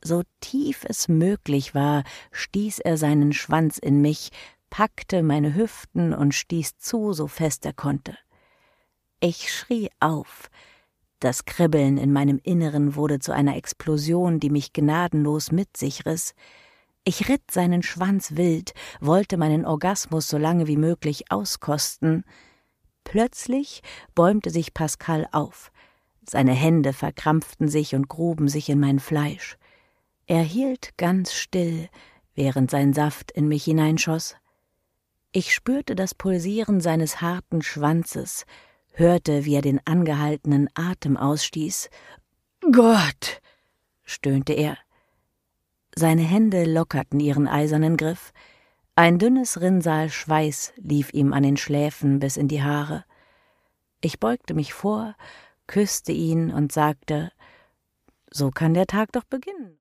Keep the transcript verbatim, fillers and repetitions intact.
So tief es möglich war, stieß er seinen Schwanz in mich, packte meine Hüften und stieß zu, so fest er konnte. Ich schrie auf. Das Kribbeln in meinem Inneren wurde zu einer Explosion, die mich gnadenlos mit sich riss. Ich ritt seinen Schwanz wild, wollte meinen Orgasmus so lange wie möglich auskosten. Plötzlich bäumte sich Pascal auf. Seine Hände verkrampften sich und gruben sich in mein Fleisch. Er hielt ganz still, während sein Saft in mich hineinschoss. Ich spürte das Pulsieren seines harten Schwanzes, hörte, wie er den angehaltenen Atem ausstieß. »Gott«, stöhnte er. Seine Hände lockerten ihren eisernen Griff. Ein dünnes Rinnsal Schweiß lief ihm an den Schläfen bis in die Haare. Ich beugte mich vor, küsste ihn und sagte, »So kann der Tag doch beginnen.«